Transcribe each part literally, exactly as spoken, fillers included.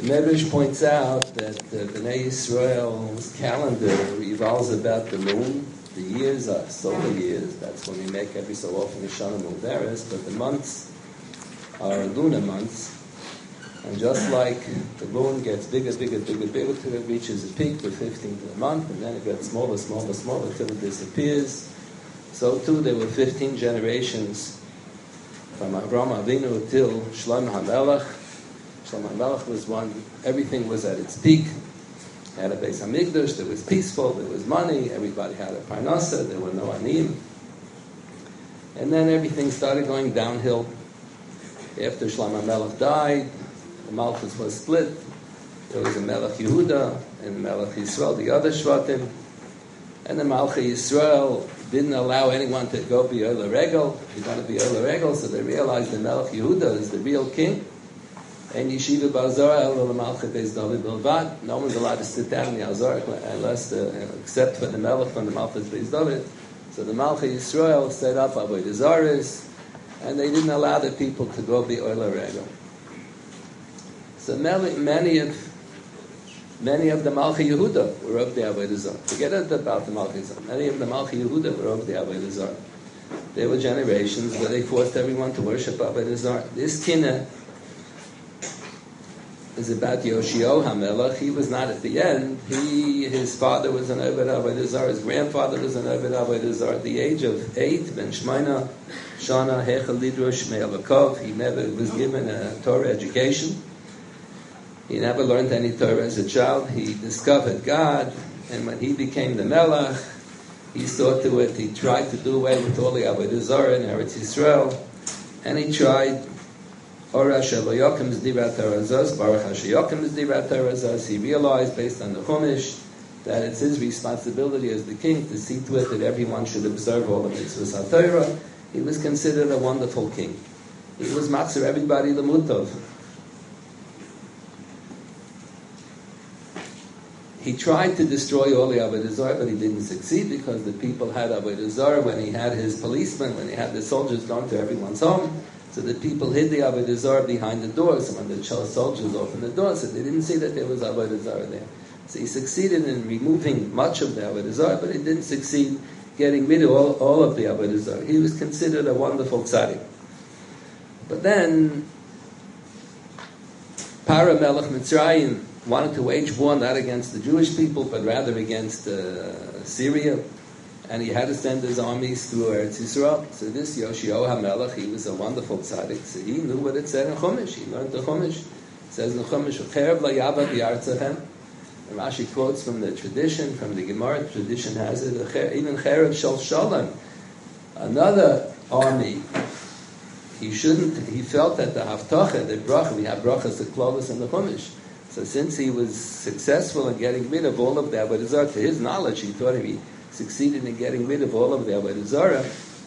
The Medrash points out that the Bnei Yisrael's calendar revolves about the moon. The years are solar years. That's when we make every so often a Shana Mu'veres, but the months are lunar months. And just like the moon gets bigger, bigger, bigger, bigger till it reaches a peak with fifteenth of the month, and then it gets smaller, smaller, smaller till it disappears. So too, there were fifteen generations from Avraham Avinu till Shlomo HaMelech. Shlomo HaMelech was one, everything was at its peak. Had a Beis HaMikdash, there was peaceful, there was money, everybody had a parnasa, there were no anim. And then everything started going downhill. After Shlomo HaMelech died, the Malchus was split. There was a Melech Yehuda and a Melech Yisrael, the other Shvatim. And the Malchus Yisrael didn't allow anyone to go be Ola Regel. You're going to be Ola Regel, so they realized the Melech Yehuda is the real king. And Yeshiva B'Azara El Malchus Beis David Bilvad. No one's allowed to sit down in the Azara unless, the, except for the Melech from the Malchus Beis David. So the Malchus Yisrael set up Avodah Zaras, and they didn't allow the people to go be Ola Regel. So many, many of many of the Malchus Yehuda were of the Avodah Zarah. Forget about the Malchus Yehuda. Many of the Malchus Yehuda were of the Avodah Zarah. There were generations where they forced everyone to worship Avodah Zarah. This Kinah is about Yoshio HaMelech. He was not at the end. He, his father was an Oved Avodah Zarah. His grandfather was an Oved Avodah Zarah. At the age of eight, Ben Shmaina, Shana, Hechel Lidrosh, Me'alakov, he never was given a Torah education. He never learned any Torah as a child. He discovered God, and when he became the Melech, he saw to it, he tried to do away with all the Avodah Zarah in Eretz Yisrael, and he tried Ora Shelo is Dirat Tarazos, Baruch HaSheyokim is Dirat Tarazos. He realized, based on the Chumash, that it's his responsibility as the king to see to it that everyone should observe all the mitzvahs HaTorah. He was considered a wonderful king. He was matzir everybody the mutov. He tried to destroy all the Avodah Zarah, but he didn't succeed because the people had Avodah Zarah when he had his policemen, when he had the soldiers going to everyone's home. So the people hid the Avodah Zarah behind the doors. So when the soldiers opened the doors, so they didn't see that there was Avodah Zarah there. So he succeeded in removing much of the Avodah Zarah, but he didn't succeed getting rid of all, all of the Avodah Zarah. He was considered a wonderful tzaddik. But then, Para Melech Mitzrayim wanted to wage war not against the Jewish people, but rather against uh, Syria. And he had to send his armies through Eretz Yisrael. So this Yoshio HaMelech, he was a wonderful tzaddik. So he knew what it said in Chumash. He learned the Chumash. It says in Chumash, "Cherev la'yavad b'yartzachem." And Rashi quotes from the tradition, from the Gemara. The tradition has it, even Cherev shel shalom. Another army, he shouldn't, he felt that the Haftacha, the bracha, we have brachas, the Klovis, and the Chumash. So since he was successful in getting rid of all of the Avodah Zarah, to his knowledge, he thought he succeeded in getting rid of all of the Avodah Zarah.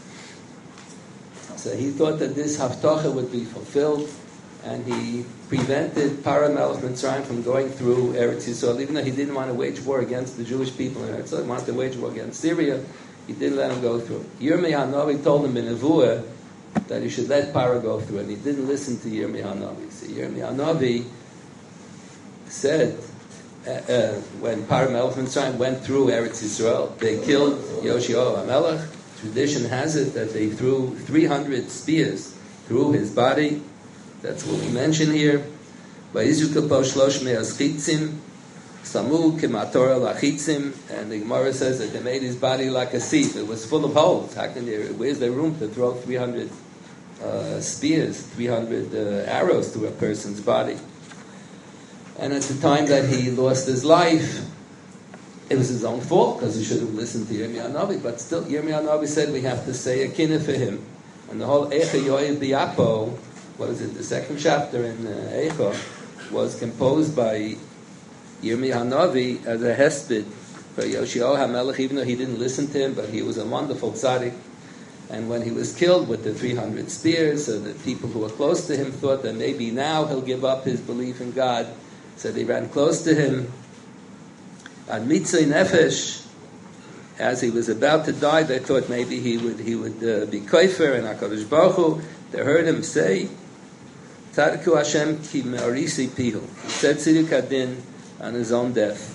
So he thought that this Haftacha would be fulfilled, and he prevented Para Melech Mitzrayim from going through Eretz Yisrael, even though he didn't want to wage war against the Jewish people in Eretz Yisrael. He wanted to wage war against Syria. He didn't let him go through. Yirmei HaNavi told him in Nevuah that he should let Para go through, and he didn't listen to Yirmei HaNavi. So Yirmei HaNavi said, uh, uh, when Para Melech Mitzrayim went through Eretz Yisrael, they killed Yoshio HaMelech. Tradition has it that they threw three hundred spears through his body. That's what we mention here. Vayizu kapo shlosh me'as chitzim, samu k'matorah lachitzim, and the Gemara says that they made his body like a sieve. It was full of holes. How can there? Where's there room to throw three hundred uh, spears, three hundred uh, arrows through a person's body? And at the time that he lost his life, it was his own fault because he should have listened to Yirmei HaNavi. But still, Yirmei HaNavi said we have to say a kinah for him. And the whole Eicha Yoav B'Yapo, what is it, the second chapter in uh, Eicha, was composed by Yirmei HaNavi as a hesped for Yoshio HaMelech, even though he didn't listen to him, but he was a wonderful tzaddik. And when he was killed with the three hundred spears, so the people who were close to him thought that maybe now he'll give up his belief in God. So they ran close to him. And Mitzay Nefesh, as he was about to die, they thought maybe he would he would uh, be kofer and HaKadosh Baruch Hu. They heard him say, Tzadku Hashem ki me'arisi pihu. He said Tziduk Adin on his own death.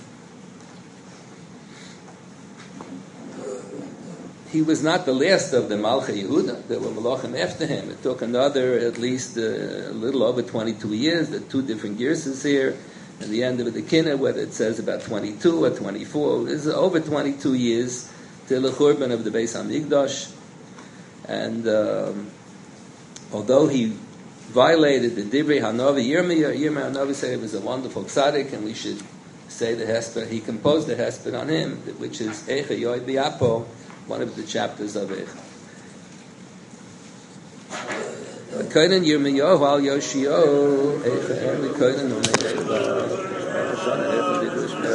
He was not the last of the Malchei Yehuda. There were Malachim after him. It took another, at least uh, a little over twenty-two years. There are two different girses here. At the end of the Kinnah, whether it says about twenty-two or twenty-four, it's over twenty-two years till the Churban of the Beis HaMikdash. And um, although he violated the Divrei Hanavi Yirmiyah, Yirmiyah Hanavi said it was a wonderful tzaddik, and we should say the Hesped. He composed the Hesped on him, which is Eicha Yoy Biapo, one of the chapters of it. Koinen Yirmiyahu al Yoshio, Eicha Eli Koinen Unei Eicha